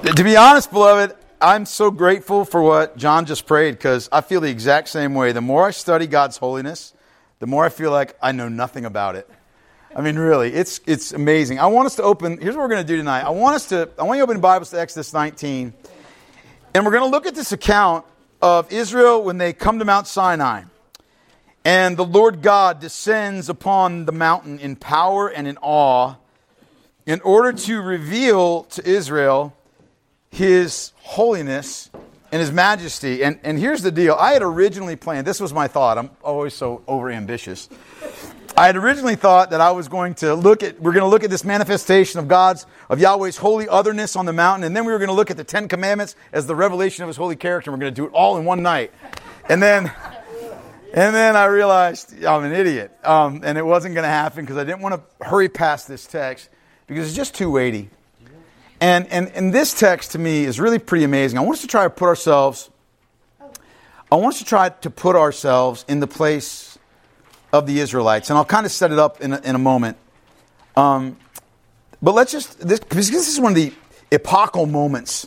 To be honest, beloved, I'm so grateful for what John just prayed, because I feel the exact same way. The more I study God's holiness, the more I feel like I know nothing about it. I mean, really, it's amazing. I want us to open, here's what we're going to do tonight. I want you to open the Bibles to Exodus 19, and we're going to look at this account of Israel when they come to Mount Sinai. And the Lord God descends upon the mountain in power and in awe in order to reveal to Israel His holiness and His majesty. And here's the deal. I had originally planned, this was my thought. I'm always so overambitious. I had originally thought that I was going to we're going to look at this manifestation of Yahweh's holy otherness on the mountain. And then we were going to look at the Ten Commandments as the revelation of His holy character. And we're going to do it all in one night. And then I realized I'm an idiot. And it wasn't going to happen because I didn't want to hurry past this text because it's just too weighty. And this text to me is really pretty amazing. I want us to try to put ourselves in the place of the Israelites. And I'll kind of set it up in a moment. But because this is one of the epochal moments,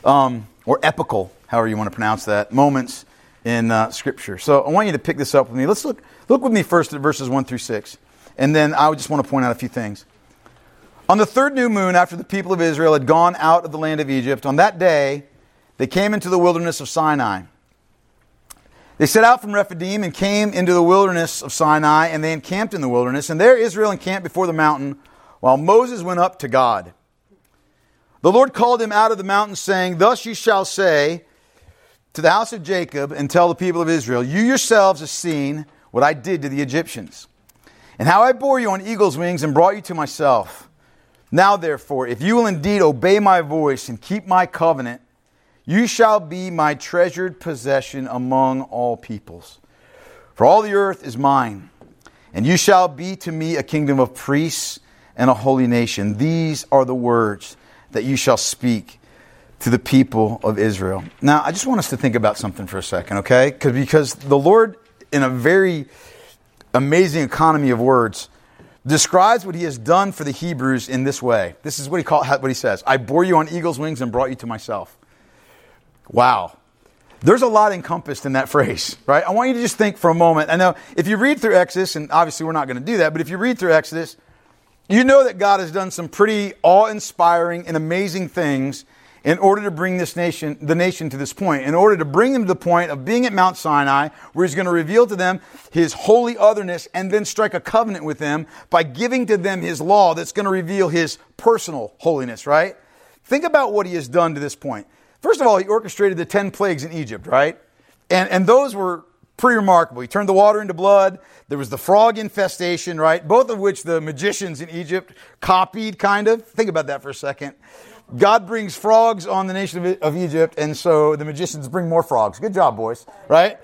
or epical, however you want to pronounce that, moments in Scripture. So I want you to pick this up with me. Let's look with me first at verses 1 through 6. And then I just want to point out a few things. On the third new moon, after the people of Israel had gone out of the land of Egypt, on that day they came into the wilderness of Sinai. They set out from Rephidim and came into the wilderness of Sinai, and they encamped in the wilderness. And there Israel encamped before the mountain, while Moses went up to God. The Lord called him out of the mountain, saying, "Thus you shall say to the house of Jacob and tell the people of Israel, you yourselves have seen what I did to the Egyptians, and how I bore you on eagle's wings and brought you to myself. Now, therefore, if you will indeed obey my voice and keep my covenant, you shall be my treasured possession among all peoples. For all the earth is mine, and you shall be to me a kingdom of priests and a holy nation. These are the words that you shall speak to the people of Israel." Now, I just want us to think about something for a second, okay? Because the Lord, in a very amazing economy of words, describes what He has done for the Hebrews in this way. This is what He says. "I bore you on eagle's wings and brought you to myself." Wow. There's a lot encompassed in that phrase, right? I want you to just think for a moment. I know if you read through Exodus, and obviously we're not going to do that, but if you read through Exodus, you know that God has done some pretty awe-inspiring and amazing things in order to bring the nation to this point, in order to bring them to the point of being at Mount Sinai, where He's going to reveal to them His holy otherness and then strike a covenant with them by giving to them His law that's going to reveal His personal holiness, right? Think about what He has done to this point. First of all, He orchestrated the 10 plagues in Egypt, right? And those were pretty remarkable. He turned the water into blood. There was the frog infestation, right? Both of which the magicians in Egypt copied, kind of. Think about that for a second. God brings frogs on the nation of Egypt, and so the magicians bring more frogs. Good job, boys, right?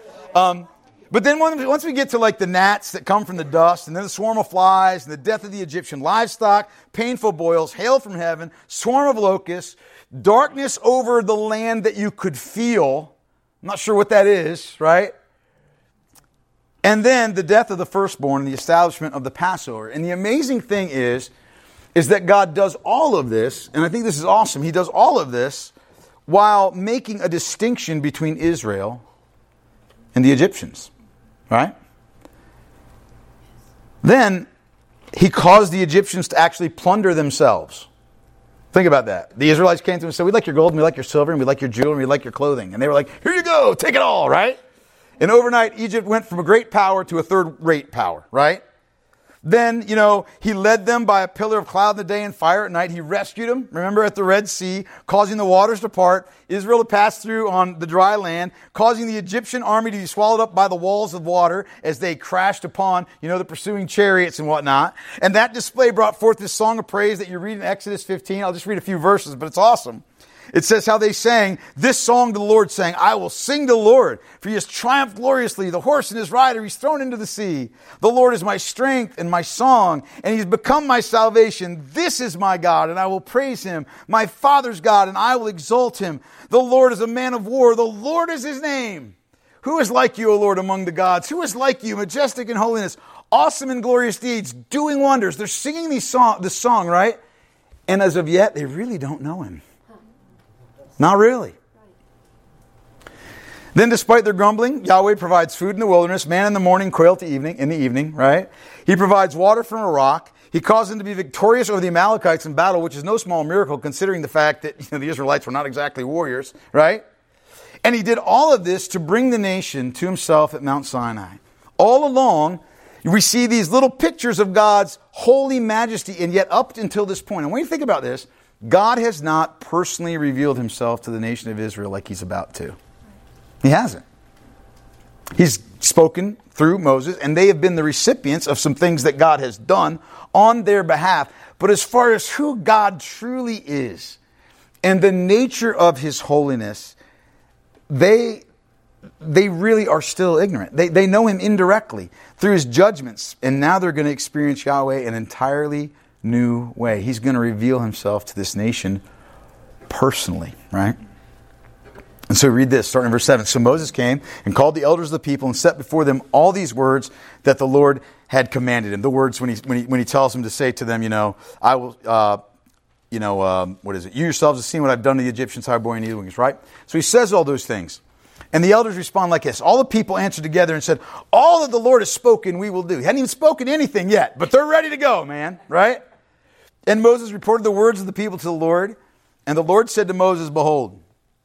But then once we get to like the gnats that come from the dust, and then the swarm of flies, and the death of the Egyptian livestock, painful boils, hail from heaven, swarm of locusts, darkness over the land that you could feel. I'm not sure what that is, right? And then the death of the firstborn and the establishment of the Passover. And the amazing thing is that God does all of this, and I think this is awesome. He does all of this while making a distinction between Israel and the Egyptians, right? Then He caused the Egyptians to actually plunder themselves. Think about that. The Israelites came to Him and said, "We'd like your gold, and we'd like your silver, and we'd like your jewelry, and we'd like your clothing." And they were like, "Here you go, take it all," right? And overnight, Egypt went from a great power to a third-rate power, right? Then, He led them by a pillar of cloud in the day and fire at night. He rescued them, remember, at the Red Sea, causing the waters to part, Israel to pass through on the dry land, causing the Egyptian army to be swallowed up by the walls of water as they crashed upon, the pursuing chariots and whatnot. And that display brought forth this song of praise that you read in Exodus 15. I'll just read a few verses, but it's awesome. It says how they sang this song to the Lord, saying, "I will sing to the Lord, for He has triumphed gloriously. The horse and his rider He's thrown into the sea. The Lord is my strength and my song, and He's become my salvation. This is my God, and I will praise Him, my Father's God, and I will exalt Him. The Lord is a man of war. The Lord is His name. Who is like you, O Lord, among the gods? Who is like you, majestic in holiness, awesome in glorious deeds, doing wonders?" They're singing this song, right? And as of yet, they really don't know Him. Not really. Then despite their grumbling, Yahweh provides food in the wilderness, manna in the morning, quail in the evening, right? He provides water from a rock. He caused them to be victorious over the Amalekites in battle, which is no small miracle considering the fact that the Israelites were not exactly warriors, right? And he did all of this to bring the nation to himself at Mount Sinai. All along, we see these little pictures of God's holy majesty, and yet up until this point, and when you think about this, God has not personally revealed himself to the nation of Israel like he's about to. He hasn't. He's spoken through Moses, and they have been the recipients of some things that God has done on their behalf. But as far as who God truly is and the nature of his holiness, they really are still ignorant. They know him indirectly through his judgments, and now they're going to experience Yahweh in an entirely new way. He's going to reveal himself to this nation personally, right? And so read this, starting in verse 7. So Moses came and called the elders of the people and set before them all these words that the Lord had commanded him. The words when he tells them to say to them, I will, what is it? You yourselves have seen what I've done to the Egyptians, how I bore your wings, right? So he says all those things. And the elders respond like this. All the people answered together and said, all that the Lord has spoken, we will do. He hadn't even spoken anything yet, but they're ready to go, man, right? And Moses reported the words of the people to the Lord. And the Lord said to Moses, behold,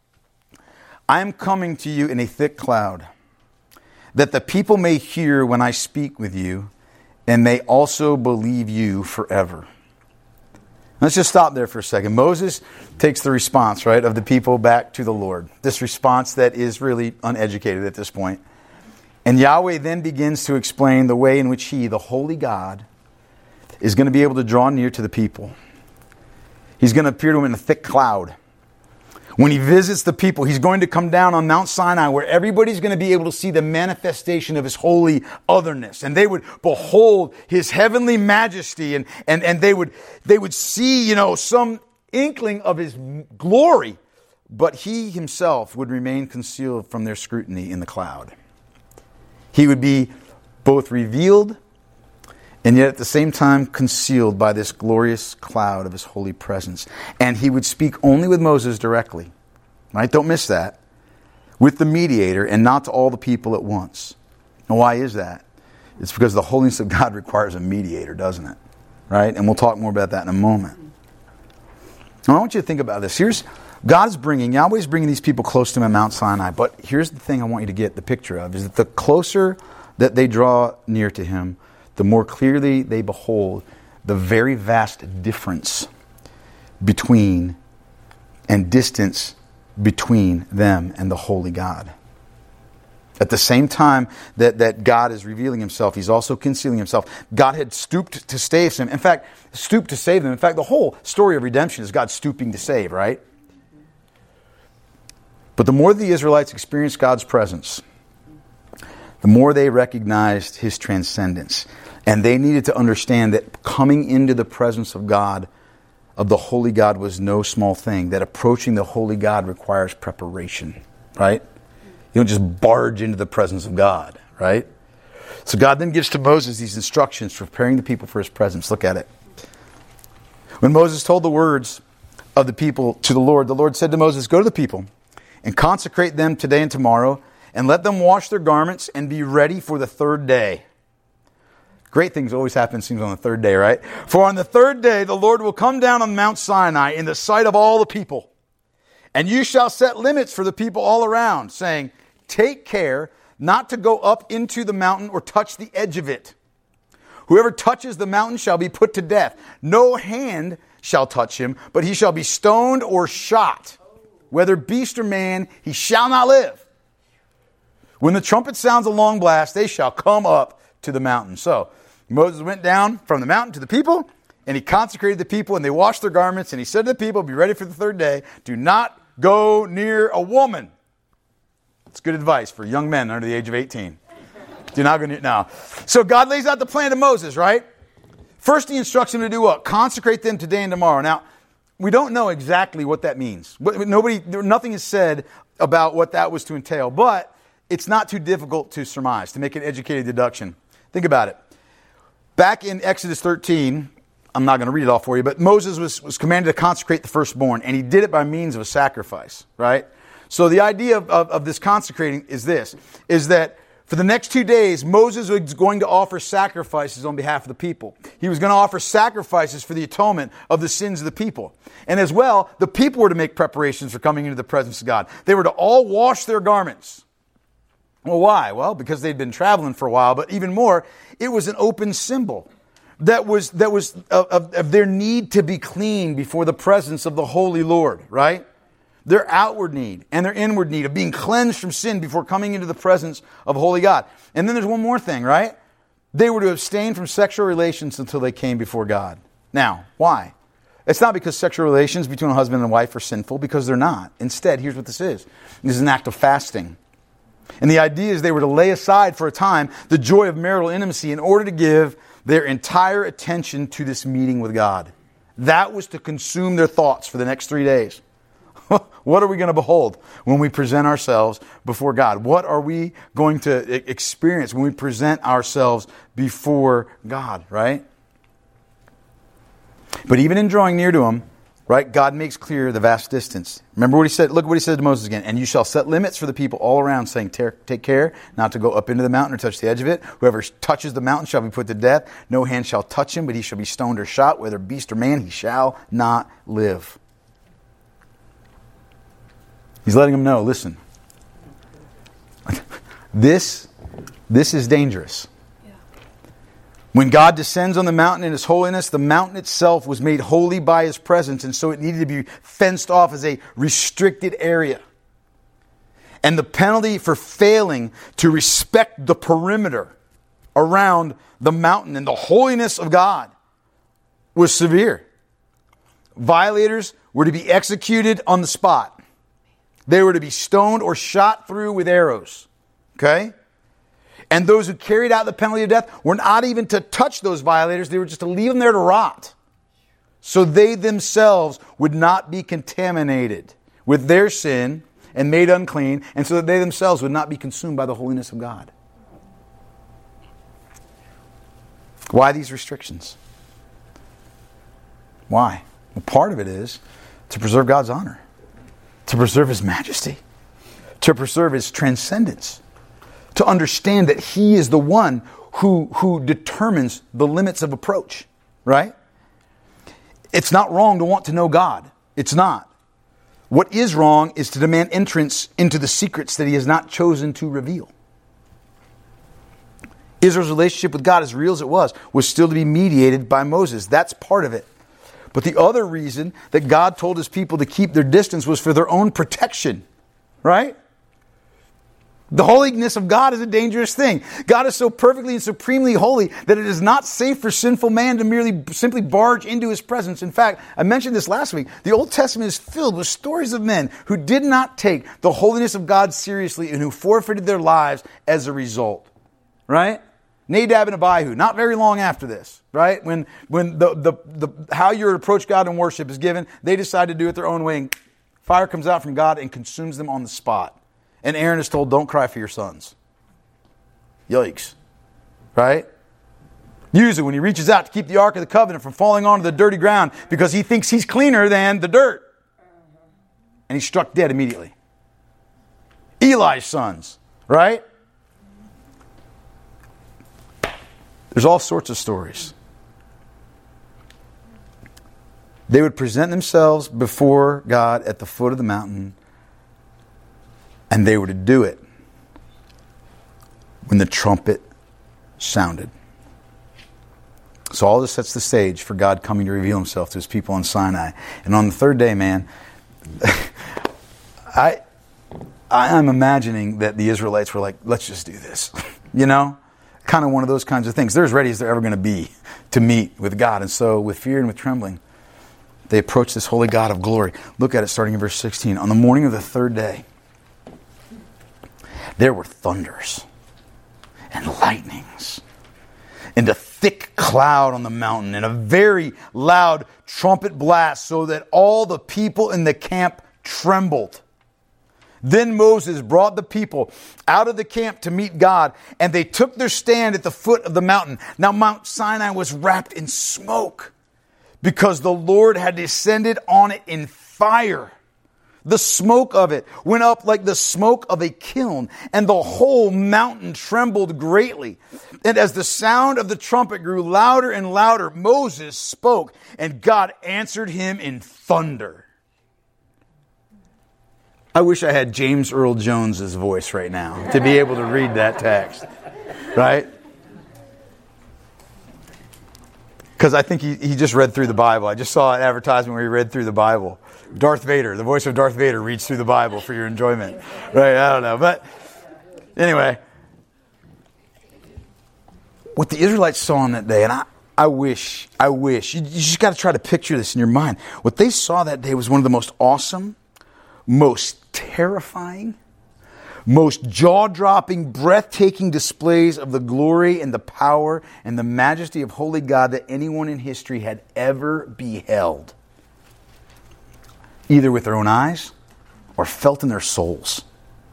I am coming to you in a thick cloud, that the people may hear when I speak with you, and may also believe you forever. Let's just stop there for a second. Moses takes the response, right, of the people back to the Lord. This response that is really uneducated at this point. And Yahweh then begins to explain the way in which he, the holy God, is going to be able to draw near to the people. He's going to appear to them in a thick cloud. When he visits the people, he's going to come down on Mount Sinai where everybody's going to be able to see the manifestation of his holy otherness. And they would behold his heavenly majesty and they would see, some inkling of his glory. But he himself would remain concealed from their scrutiny in the cloud. He would be both revealed and yet at the same time concealed by this glorious cloud of his holy presence. And he would speak only with Moses directly. Right? Don't miss that. With the mediator and not to all the people at once. And why is that? It's because the holiness of God requires a mediator, doesn't it? Right? And we'll talk more about that in a moment. Now I want you to think about this. Yahweh's bringing these people close to him at Mount Sinai. But here's the thing I want you to get the picture of, is that the closer that they draw near to him, the more clearly they behold the very vast difference between and distance between them and the holy God. At the same time that God is revealing himself, he's also concealing himself. God had stooped to save them. In fact, stooped to save them. In fact, the whole story of redemption is God stooping to save, right? But the more the Israelites experienced God's presence, the more they recognized his transcendence. And they needed to understand that coming into the presence of God, of the holy God, was no small thing. That approaching the holy God requires preparation, right? You don't just barge into the presence of God, right? So God then gives to Moses these instructions for preparing the people for his presence. Look at it. When Moses told the words of the people to the Lord said to Moses, go to the people and consecrate them today and tomorrow, and let them wash their garments and be ready for the third day. Great things always happen, seems, on the third day, right? For on the third day, the Lord will come down on Mount Sinai in the sight of all the people. And you shall set limits for the people all around, saying, take care not to go up into the mountain or touch the edge of it. Whoever touches the mountain shall be put to death. No hand shall touch him, but he shall be stoned or shot. Whether beast or man, he shall not live. When the trumpet sounds a long blast, they shall come up to the mountain. So Moses went down from the mountain to the people, and he consecrated the people, and they washed their garments, and he said to the people, be ready for the third day. Do not go near a woman. It's good advice for young men under the age of 18. Do not go near. Now, so God lays out the plan to Moses, right? First, he instructs him to do what? Consecrate them today and tomorrow. Now, we don't know exactly what that means. Nothing is said about what that was to entail, but it's not too difficult to surmise, to make an educated deduction. Think about it. Back in Exodus 13, I'm not going to read it all for you, but Moses was commanded to consecrate the firstborn, and he did it by means of a sacrifice, right? So the idea of this consecrating is this, is that for the next 2 days, Moses was going to offer sacrifices on behalf of the people. He was going to offer sacrifices for the atonement of the sins of the people. And as well, the people were to make preparations for coming into the presence of God. They were to all wash their garments. Well, why? Well, because they'd been traveling for a while, but even more, it was an open symbol that was of their need to be clean before the presence of the Holy Lord, right? Their outward need and their inward need of being cleansed from sin before coming into the presence of holy God. And then there's one more thing, right? They were to abstain from sexual relations until they came before God. Now, why? It's not because sexual relations between a husband and wife are sinful, because they're not. Instead, here's what this is. This is an act of fasting. And the idea is they were to lay aside for a time the joy of marital intimacy in order to give their entire attention to this meeting with God. That was to consume their thoughts for the next 3 days. What are we going to behold when we present ourselves before God? What are we going to experience when we present ourselves before God, right? But even in drawing near to Him, right, God makes clear the vast distance. Remember what He said? Look what He said to Moses again. And you shall set limits for the people all around, saying, take care not to go up into the mountain or touch the edge of it. Whoever touches the mountain shall be put to death. No hand shall touch him, but he shall be stoned or shot. Whether beast or man, he shall not live. He's letting them know, listen, this is dangerous. When God descends on the mountain in His holiness, the mountain itself was made holy by His presence, and so it needed to be fenced off as a restricted area. And the penalty for failing to respect the perimeter around the mountain and the holiness of God was severe. Violators were to be executed on the spot. They were to be stoned or shot through with arrows. Okay? And those who carried out the penalty of death were not even to touch those violators. They were just to leave them there to rot. So they themselves would not be contaminated with their sin and made unclean, and so that they themselves would not be consumed by the holiness of God. Why these restrictions? Why? Well, part of it is to preserve God's honor, to preserve His majesty, to preserve His transcendence, to understand that He is the one who determines the limits of approach, right? It's not wrong to want to know God. It's not. What is wrong is to demand entrance into the secrets that He has not chosen to reveal. Israel's relationship with God, as real as it was still to be mediated by Moses. That's part of it. But the other reason that God told His people to keep their distance was for their own protection, right? The holiness of God is a dangerous thing. God is so perfectly and supremely holy that it is not safe for sinful man to simply barge into His presence. In fact, I mentioned this last week. The Old Testament is filled with stories of men who did not take the holiness of God seriously and who forfeited their lives as a result. Right? Nadab and Abihu, not very long after this, right? When the how you're to approach God in worship is given, they decide to do it their own way. And fire comes out from God and consumes them on the spot. And Aaron is told, don't cry for your sons. Yikes. Right? Usually when he reaches out to keep the Ark of the Covenant from falling onto the dirty ground because he thinks he's cleaner than the dirt. And he's struck dead immediately. Eli's sons. Right? There's all sorts of stories. They would present themselves before God at the foot of the mountain, and they were to do it when the trumpet sounded. So all this sets the stage for God coming to reveal Himself to His people on Sinai. And on the third day, man, I'm imagining that the Israelites were like, let's just do this. You know? Kind of one of those kinds of things. They're as ready as they're ever going to be to meet with God. And so with fear and with trembling, they approach this holy God of glory. Look at it starting in verse 16. On the morning of the third day, there were thunders and lightnings and a thick cloud on the mountain and a very loud trumpet blast so that all the people in the camp trembled. Then Moses brought the people out of the camp to meet God, and they took their stand at the foot of the mountain. Now Mount Sinai was wrapped in smoke, because the Lord had descended on it in fire. The smoke of it went up like the smoke of a kiln, and the whole mountain trembled greatly. And as the sound of the trumpet grew louder and louder, Moses spoke, and God answered him in thunder. I wish I had James Earl Jones's voice right now to be able to read that text, right? Because I think he just read through the Bible. I just saw an advertisement where he read through the Bible. Darth Vader, the voice of Darth Vader reads through the Bible for your enjoyment. Right, I don't know. But anyway, what the Israelites saw on that day, and I wish, you just got to try to picture this in your mind. What they saw that day was one of the most awesome, most terrifying, most jaw-dropping, breathtaking displays of the glory and the power and the majesty of holy God that anyone in history had ever beheld, either with their own eyes or felt in their souls.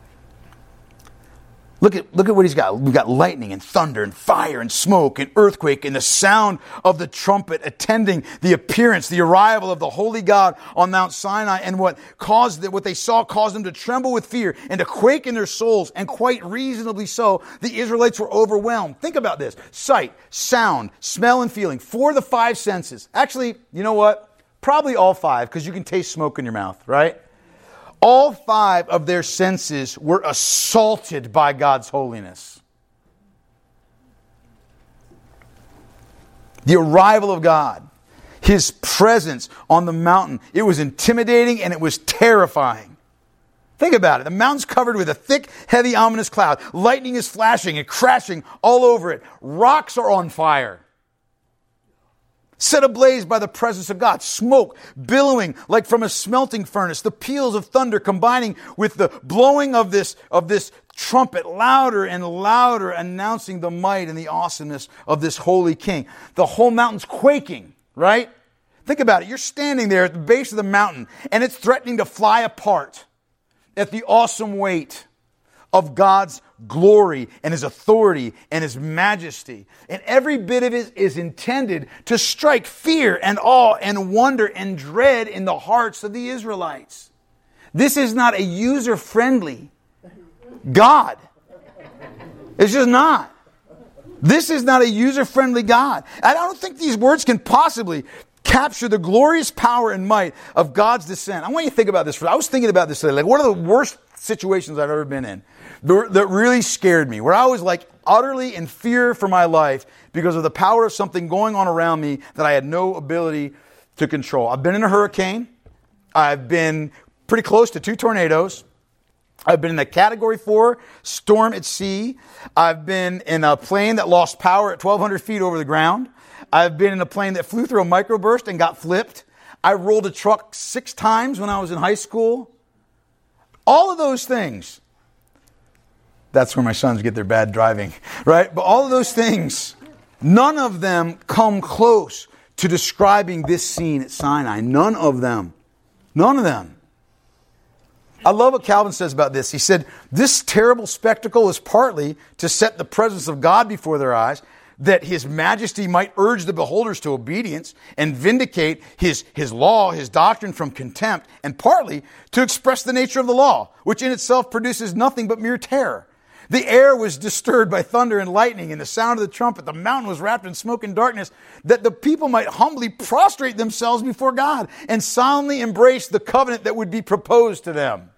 Look at what he's got. We've got lightning and thunder and fire and smoke and earthquake and the sound of the trumpet attending the appearance, the arrival of the holy God on Mount Sinai. And what they saw caused them to tremble with fear and to quake in their souls, and quite reasonably so. The Israelites were overwhelmed. Think about this. Sight, sound, smell, and feeling. 4 of the 5 senses. Actually, you know what? Probably all 5, because you can taste smoke in your mouth, right? All 5 of their senses were assaulted by God's holiness. The arrival of God, His presence on the mountain, it was intimidating and it was terrifying. Think about it. The mountain's covered with a thick, heavy, ominous cloud. Lightning is flashing and crashing all over it. Rocks are on fire, set ablaze by the presence of God. Smoke billowing like from a smelting furnace. The peals of thunder combining with the blowing of this trumpet, louder and louder, announcing the might and the awesomeness of this holy king. The whole mountain's quaking, right? Think about it. You're standing there at the base of the mountain, and it's threatening to fly apart at the awesome weight of God's glory and His authority and His majesty. And every bit of it is intended to strike fear and awe and wonder and dread in the hearts of the Israelites. This is not a user-friendly God. It's just not. This is not a user-friendly God. I don't think these words can possibly capture the glorious power and might of God's descent. I want you to think about this. I was thinking about this today. Like, what are the worst situations I've ever been in that really scared me, where I was like utterly in fear for my life because of the power of something going on around me that I had no ability to control? I've been in a hurricane. I've been pretty close to 2 tornadoes. I've been in a Category 4 storm at sea. I've been in a plane that lost power at 1,200 feet over the ground. I've been in a plane that flew through a microburst and got flipped. I rolled a truck 6 times when I was in high school. All of those things. That's where my sons get their bad driving, right? But all of those things, none of them come close to describing this scene at Sinai. None of them. None of them. I love what Calvin says about this. He said, this terrible spectacle is partly to set the presence of God before their eyes, that His majesty might urge the beholders to obedience and vindicate His law, His doctrine from contempt, and partly to express the nature of the law, which in itself produces nothing but mere terror. The air was disturbed by thunder and lightning and the sound of the trumpet. The mountain was wrapped in smoke and darkness, that the people might humbly prostrate themselves before God and solemnly embrace the covenant that would be proposed to them.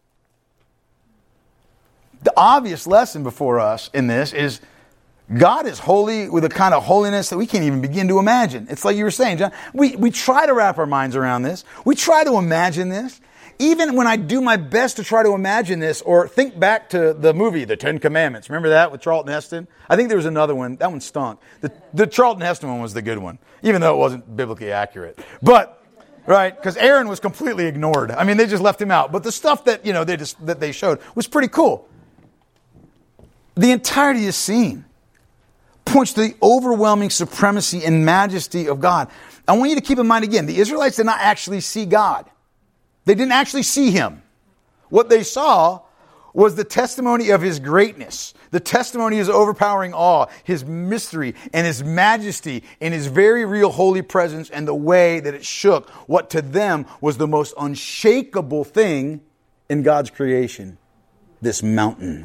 The obvious lesson before us in this is God is holy with a kind of holiness that we can't even begin to imagine. It's like you were saying, John. We try to wrap our minds around this. We try to imagine this. Even when I do my best to try to imagine this, or think back to the movie, The 10 Commandments. Remember that with Charlton Heston? I think there was another one. That one stunk. The Charlton Heston one was the good one, even though it wasn't biblically accurate. But, right, because Aaron was completely ignored. I mean, they just left him out. But the stuff that, that they showed was pretty cool. The entirety of the scene points to the overwhelming supremacy and majesty of God. I want you to keep in mind again, the Israelites did not actually see God. They didn't actually see Him. What they saw was the testimony of his greatness, the testimony of his overpowering awe, his mystery, and his majesty, and his very real holy presence, and the way that it shook what to them was the most unshakable thing in God's creation, this mountain.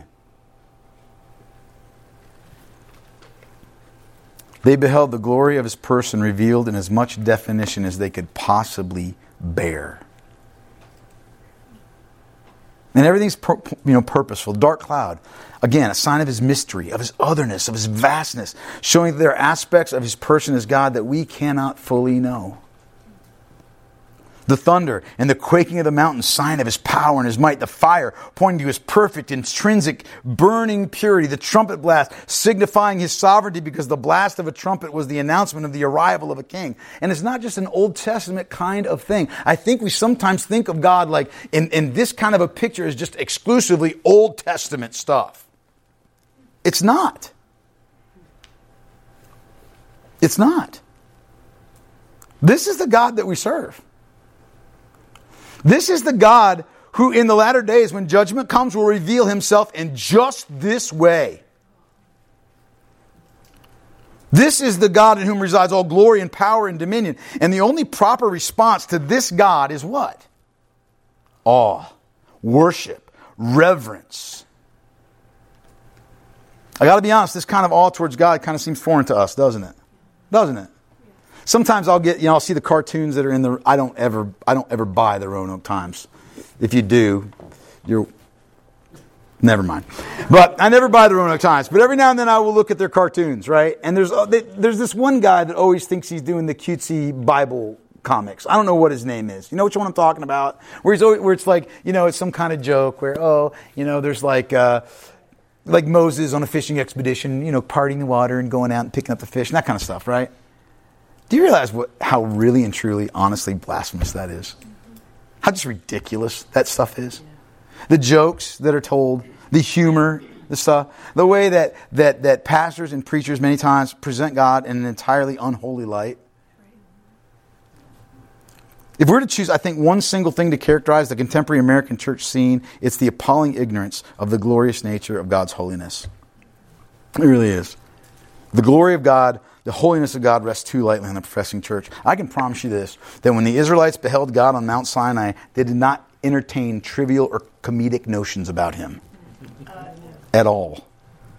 They beheld the glory of his person revealed in as much definition as they could possibly bear. And everything's purposeful. Dark cloud, again, a sign of his mystery, of his otherness, of his vastness, showing that there are aspects of his person as God that we cannot fully know. The thunder and the quaking of the mountain, sign of his power and his might. The fire, pointing to his perfect, intrinsic, burning purity. The trumpet blast, signifying his sovereignty, because the blast of a trumpet was the announcement of the arrival of a king. And it's not just an Old Testament kind of thing. I think we sometimes think of God like in this kind of a picture as just exclusively Old Testament stuff. It's not. It's not. This is the God that we serve. This is the God who in the latter days, when judgment comes, will reveal himself in just this way. This is the God in whom resides all glory and power and dominion. And the only proper response to this God is what? Awe, worship, reverence. I got to be honest, this kind of awe towards God kind of seems foreign to us, doesn't it? Doesn't it? Sometimes I'll see the cartoons that are in the, I don't ever buy the Roanoke Times. If you do, never mind. But I never buy the Roanoke Times. But every now and then I will look at their cartoons, right? And there's this one guy that always thinks he's doing the cutesy Bible comics. I don't know what his name is. You know which one I'm talking about? Where it's like, it's some kind of joke where, there's like Moses on a fishing expedition, parting the water and going out and picking up the fish and that kind of stuff, right? Do you realize how really and truly, honestly blasphemous that is? How just ridiculous that stuff is? The jokes that are told, the humor, the stuff, the way that pastors and preachers many times present God in an entirely unholy light. If we're to choose, I think, one single thing to characterize the contemporary American church scene, it's the appalling ignorance of the glorious nature of God's holiness. It really is. The glory of God, the holiness of God rests too lightly on the professing church. I can promise you this, that when the Israelites beheld God on Mount Sinai, they did not entertain trivial or comedic notions about him at all.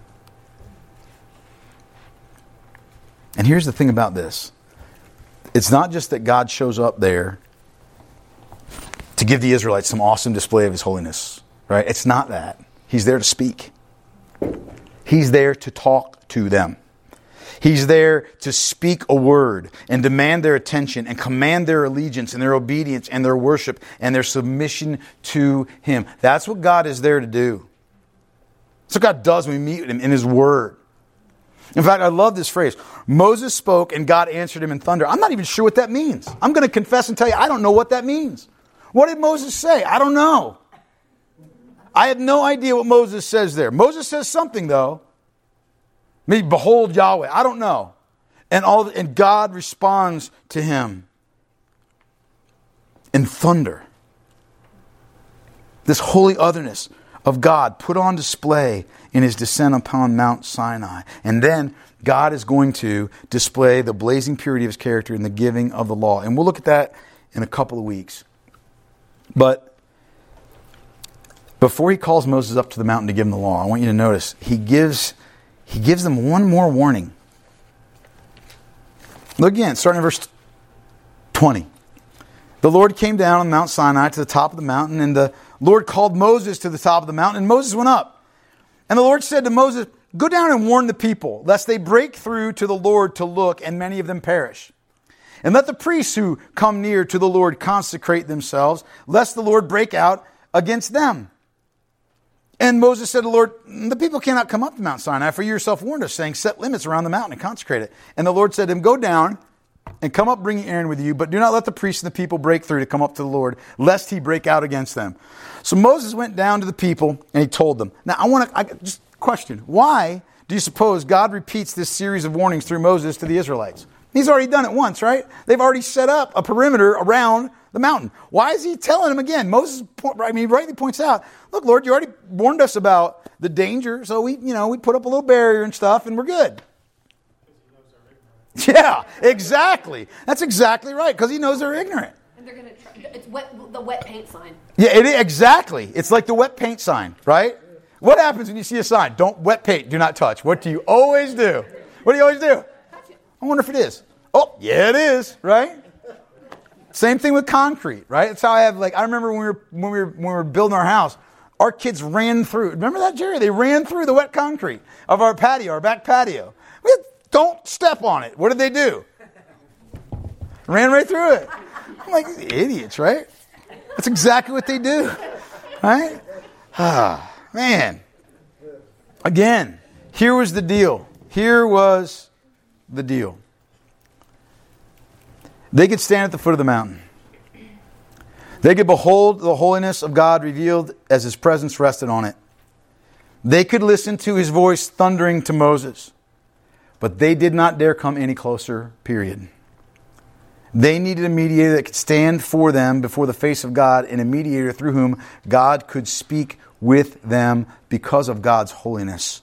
And here's the thing about this. It's not just that God shows up there to give the Israelites some awesome display of his holiness, right? It's not that. He's there to speak. He's there to talk to them. He's there to speak a word and demand their attention and command their allegiance and their obedience and their worship and their submission to him. That's what God is there to do. That's what God does when we meet him in his word. In fact, I love this phrase. Moses spoke and God answered him in thunder. I'm not even sure what that means. I'm going to confess and tell you, I don't know what that means. What did Moses say? I don't know. I have no idea what Moses says there. Moses says something, though. Maybe behold Yahweh. I don't know. And God responds to him in thunder. This holy otherness of God put on display in his descent upon Mount Sinai. And then God is going to display the blazing purity of his character in the giving of the law. And we'll look at that in a couple of weeks. But before he calls Moses up to the mountain to give him the law, I want you to notice he gives them one more warning. Look again, starting in verse 20. The Lord came down on Mount Sinai to the top of the mountain, and the Lord called Moses to the top of the mountain, and Moses went up. And the Lord said to Moses, go down and warn the people, lest they break through to the Lord to look, and many of them perish. And let the priests who come near to the Lord consecrate themselves, lest the Lord break out against them. And Moses said to the Lord, the people cannot come up to Mount Sinai, for you yourself warned us, saying, set limits around the mountain and consecrate it. And the Lord said to him, go down and come up bringing Aaron with you, but do not let the priests and the people break through to come up to the Lord, lest he break out against them. So Moses went down to the people and he told them. Now I just question, why do you suppose God repeats this series of warnings through Moses to the Israelites? He's already done it once, right? They've already set up a perimeter around the mountain. Why is he telling them again? Moses, rightly points out, look, Lord, you already warned us about the danger, so we put up a little barrier and stuff, and we're good. Yeah, exactly. That's exactly right, because he knows they're ignorant. And they're going to try. It's the wet paint sign. Yeah, exactly. It's like the wet paint sign, right? What happens when you see a sign? Don't wet paint, do not touch. What do you always do? What do you always do? Touch it. I wonder if it is. Oh, yeah, it is, right? Same thing with concrete, right? That's how I remember when we were building our house, our kids ran through. Remember that, Jerry? They ran through the wet concrete of our patio, our back patio. Don't step on it. What did they do? Ran right through it. I'm like, idiots, right? That's exactly what they do, right? Ah, man. Again, here was the deal. Here was the deal. They could stand at the foot of the mountain. They could behold the holiness of God revealed as His presence rested on it. They could listen to His voice thundering to Moses. But they did not dare come any closer, period. They needed a mediator that could stand for them before the face of God, and a mediator through whom God could speak with them because of God's holiness.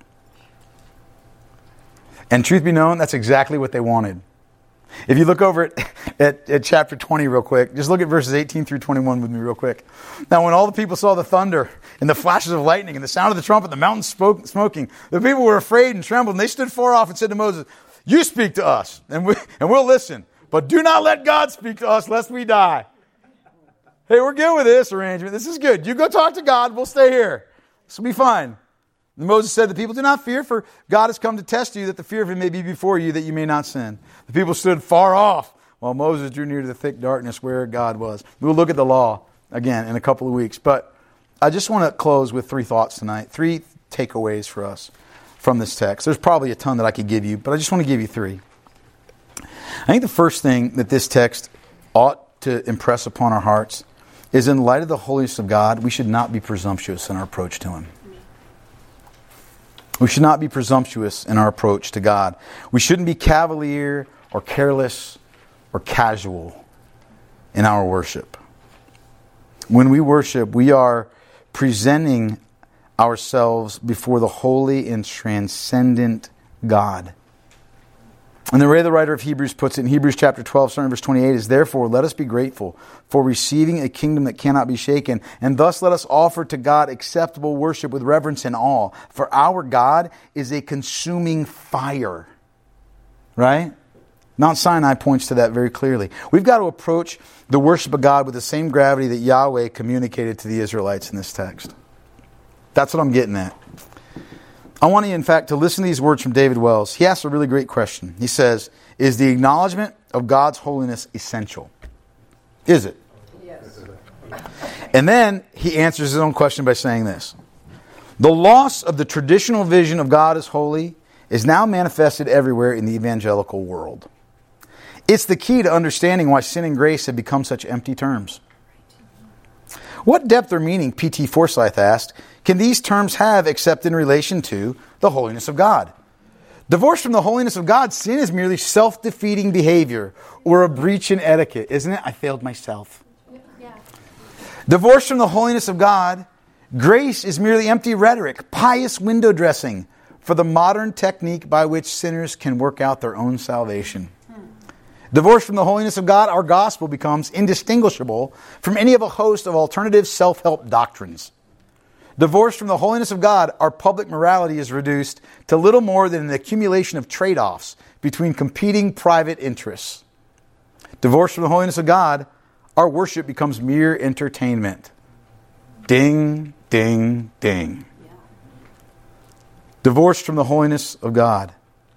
And truth be known, that's exactly what they wanted. If you look over at chapter 20 real quick, just look at verses 18 through 21 with me real quick. Now when all the people saw the thunder and the flashes of lightning and the sound of the trumpet, the mountain smoking, the people were afraid and trembled, and they stood far off and said to Moses, "You speak to us, and we'll listen. But do not let God speak to us, lest we die." Hey, we're good with this arrangement. This is good. You go talk to God, we'll stay here. This will be fine. And Moses said to the people, "Do not fear, for God has come to test you, that the fear of Him may be before you, that you may not sin." The people stood far off, while Moses drew near to the thick darkness where God was. We'll look at the law again in a couple of weeks. But I just want to close with 3 thoughts tonight. 3 takeaways for us from this text. There's probably a ton that I could give you, but I just want to give you 3. I think the first thing that this text ought to impress upon our hearts is, in light of the holiness of God, we should not be presumptuous in our approach to Him. We should not be presumptuous in our approach to God. We shouldn't be cavalier or careless or casual in our worship. When we worship, we are presenting ourselves before the holy and transcendent God. And the way the writer of Hebrews puts it in Hebrews chapter 12, starting verse 28, is, "Therefore, let us be grateful for receiving a kingdom that cannot be shaken, and thus let us offer to God acceptable worship with reverence and awe. For our God is a consuming fire." Right? Mount Sinai points to that very clearly. We've got to approach the worship of God with the same gravity that Yahweh communicated to the Israelites in this text. That's what I'm getting at. I want you, in fact, to listen to these words from David Wells. He asks a really great question. He says, "Is the acknowledgement of God's holiness essential?" Is it? Yes. And then he answers his own question by saying this: "The loss of the traditional vision of God as holy is now manifested everywhere in the evangelical world. It's the key to understanding why sin and grace have become such empty terms." What depth or meaning, P.T. Forsyth asked, can these terms have except in relation to the holiness of God? Divorced from the holiness of God, sin is merely self-defeating behavior or a breach in etiquette, isn't it? I failed myself. Yeah. Divorced from the holiness of God, grace is merely empty rhetoric, pious window dressing for the modern technique by which sinners can work out their own salvation. Divorced from the holiness of God, our gospel becomes indistinguishable from any of a host of alternative self-help doctrines. Divorced from the holiness of God, our public morality is reduced to little more than an accumulation of trade-offs between competing private interests. Divorced from the holiness of God, our worship becomes mere entertainment. Ding, ding, ding. Yeah. Divorced from the holiness of God.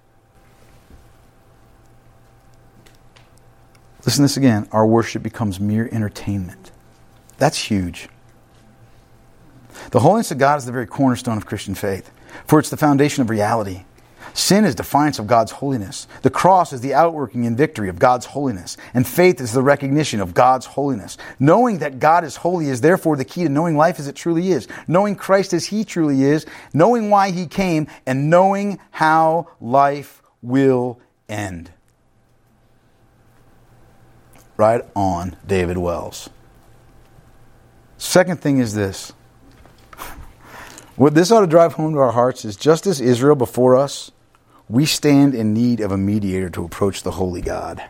Listen to this again. Our worship becomes mere entertainment. That's huge. The holiness of God is the very cornerstone of Christian faith, for it's the foundation of reality. Sin is defiance of God's holiness. The cross is the outworking and victory of God's holiness. And faith is the recognition of God's holiness. Knowing that God is holy is therefore the key to knowing life as it truly is. Knowing Christ as He truly is. Knowing why He came. And knowing how life will end. Right on, David Wells. Second thing is this. What this ought to drive home to our hearts is, just as Israel before us, we stand in need of a mediator to approach the holy God.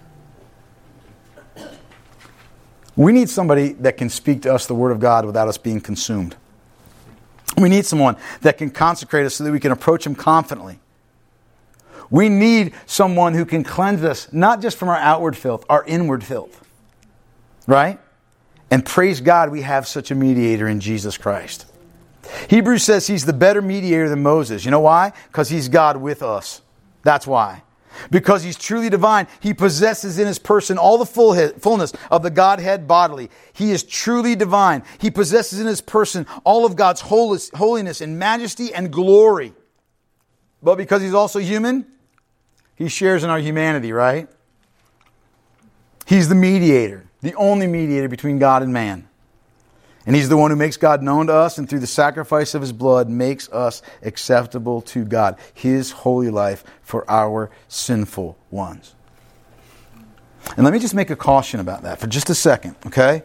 We need somebody that can speak to us the Word of God without us being consumed. We need someone that can consecrate us so that we can approach Him confidently. We need someone who can cleanse us, not just from our outward filth, our inward filth. Right? And praise God, we have such a mediator in Jesus Christ. Hebrews says He's the better mediator than Moses. You know why? Because He's God with us. That's why. Because He's truly divine. He possesses in His person all the fullness of the Godhead bodily. He is truly divine. He possesses in His person all of God's holiness and majesty and glory. But because He's also human, He shares in our humanity, right? He's the mediator, the only mediator between God and man. And He's the one who makes God known to us, and through the sacrifice of His blood makes us acceptable to God. His holy life for our sinful ones. And let me just make a caution about that for just a second, okay?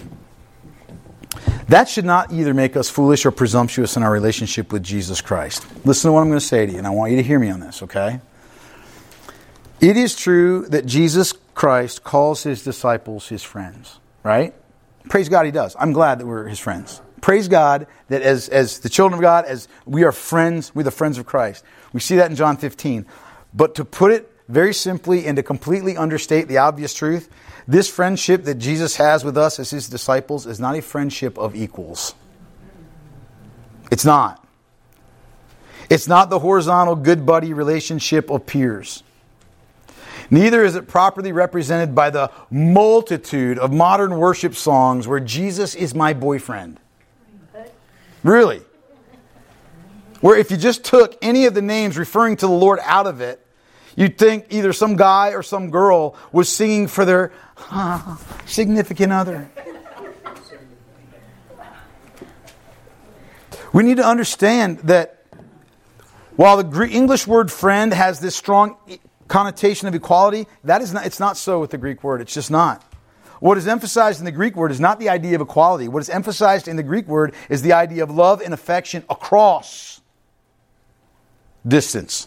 That should not either make us foolish or presumptuous in our relationship with Jesus Christ. Listen to what I'm going to say to you, and I want you to hear me on this, okay? It is true that Jesus Christ calls His disciples His friends, right? Praise God, He does. I'm glad that we're His friends. Praise God that as the children of God, as we are friends, we're the friends of Christ. We see that in John 15. But to put it very simply and to completely understate the obvious truth, this friendship that Jesus has with us as His disciples is not a friendship of equals. It's not. It's not the horizontal good buddy relationship of peers. Neither is it properly represented by the multitude of modern worship songs where Jesus is my boyfriend. Really. Where if you just took any of the names referring to the Lord out of it, you'd think either some guy or some girl was singing for their significant other. We need to understand that while the English word friend has this strong connotation of equality, it's not so with the Greek word. It's just not. What is emphasized in the Greek word is not the idea of equality. What is emphasized in the Greek word is the idea of love and affection across distance.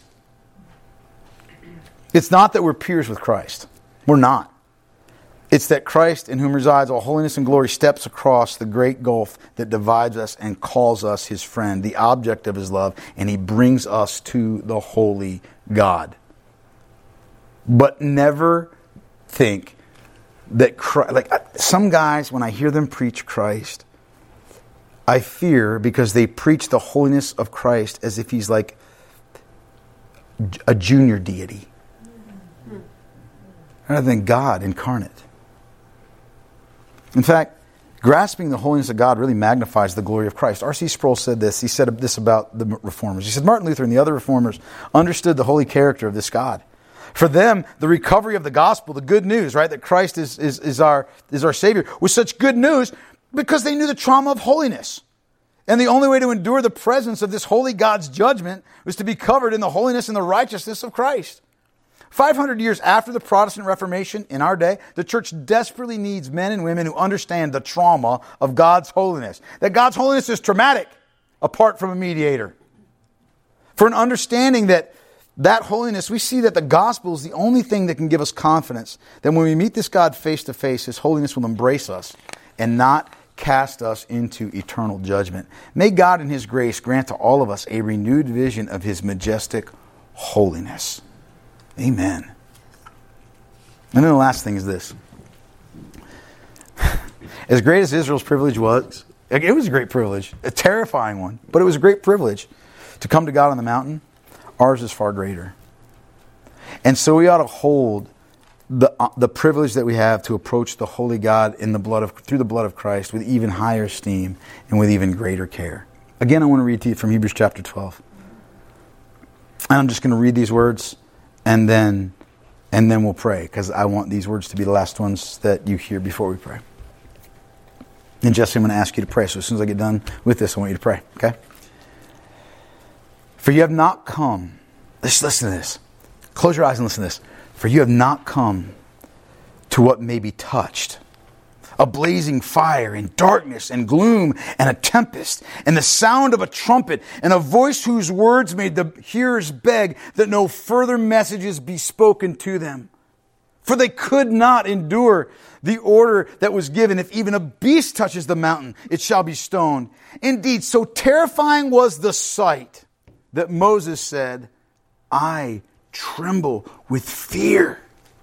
It's not that we're peers with Christ. We're not. It's that Christ, in whom resides all holiness and glory, steps across the great gulf that divides us and calls us His friend, the object of His love, and He brings us to the holy God. But never think that Christ, like some guys, when I hear them preach Christ, I fear because they preach the holiness of Christ as if He's like a junior deity, rather than God incarnate. In fact, grasping the holiness of God really magnifies the glory of Christ. R.C. Sproul said this. He said this about the Reformers. He said, Martin Luther and the other Reformers understood the holy character of this God. For them, the recovery of the gospel, the good news, right, that Christ is our Savior, was such good news because they knew the trauma of holiness. And the only way to endure the presence of this holy God's judgment was to be covered in the holiness and the righteousness of Christ. 500 years after the Protestant Reformation, in our day, the church desperately needs men and women who understand the trauma of God's holiness. That God's holiness is traumatic apart from a mediator. For an understanding that holiness, we see that the gospel is the only thing that can give us confidence that when we meet this God face to face, His holiness will embrace us and not cast us into eternal judgment. May God in His grace grant to all of us a renewed vision of His majestic holiness. Amen. And then the last thing is this. As great as Israel's privilege was, it was a great privilege, a terrifying one, but it was a great privilege to come to God on the mountain. Ours is far greater. And so we ought to hold the privilege that we have to approach the holy God through the blood of Christ with even higher esteem and with even greater care. Again, I want to read to you from Hebrews chapter 12. And I'm just going to read these words and then we'll pray, because I want these words to be the last ones that you hear before we pray. And Jesse, I'm going to ask you to pray. So as soon as I get done with this, I want you to pray. Okay? For you have not come. Let's listen to this. Close your eyes and listen to this. For you have not come to what may be touched. A blazing fire and darkness and gloom and a tempest and the sound of a trumpet and a voice whose words made the hearers beg that no further messages be spoken to them. For they could not endure the order that was given. If even a beast touches the mountain, it shall be stoned. Indeed, so terrifying was the sight that Moses said, I tremble with fear.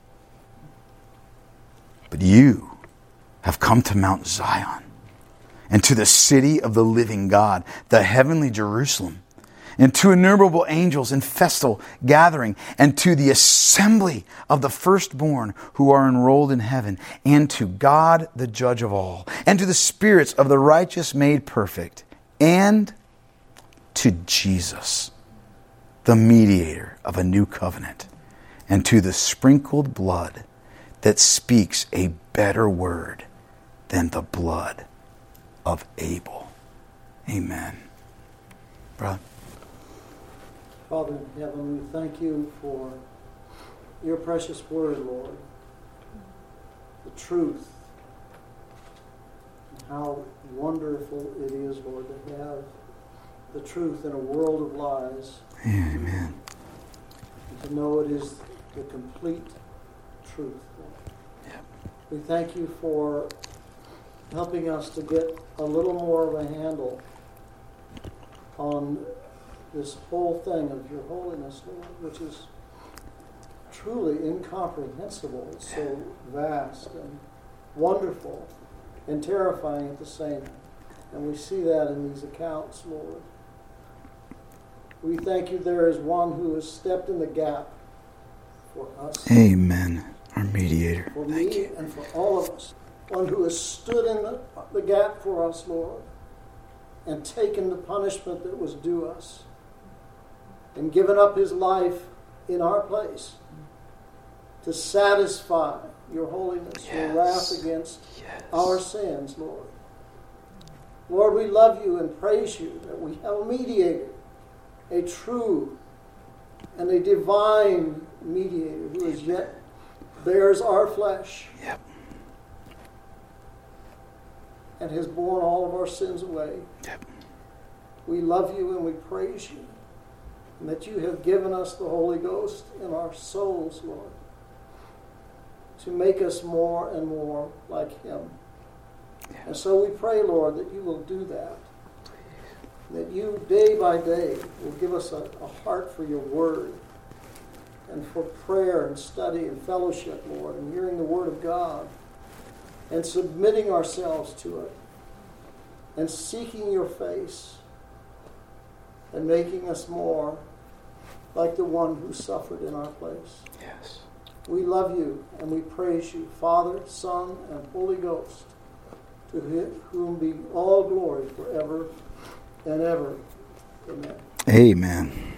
But you have come to Mount Zion and to the city of the living God, the heavenly Jerusalem, and to innumerable angels in festal gathering, and to the assembly of the firstborn who are enrolled in heaven, and to God the judge of all, and to the spirits of the righteous made perfect, and to Jesus, the mediator of a new covenant, and to the sprinkled blood that speaks a better word than the blood of Abel. Amen. Brother. Father in heaven, we thank you for your precious word, Lord. The truth. And how wonderful it is, Lord, to have the truth in a world of lies. Amen. And to know it is the complete truth, Lord. Yep. We thank you for helping us to get a little more of a handle on this whole thing of your holiness, Lord, which is truly incomprehensible. It's so vast and wonderful and terrifying at the same time. And we see that in these accounts, Lord. We thank you there is one who has stepped in the gap for us. Amen. Our mediator. For me and for all of us. One who has stood in the gap for us, Lord, and taken the punishment that was due us, and given up his life in our place to satisfy your holiness, your wrath against our sins, Lord. Lord, we love you and praise you that we have a mediator, a true and a divine mediator who is yet bears our flesh and has borne all of our sins away. We love you and we praise you, and that you have given us the Holy Ghost in our souls, Lord, to make us more and more like him. And so we pray, Lord, that you will do that. That you, day by day, will give us a heart for your word and for prayer and study and fellowship, Lord, and hearing the word of God and submitting ourselves to it and seeking your face and making us more like the one who suffered in our place. Yes. We love you and we praise you, Father, Son, and Holy Ghost, to whom be all glory forever and ever. Amen. Amen.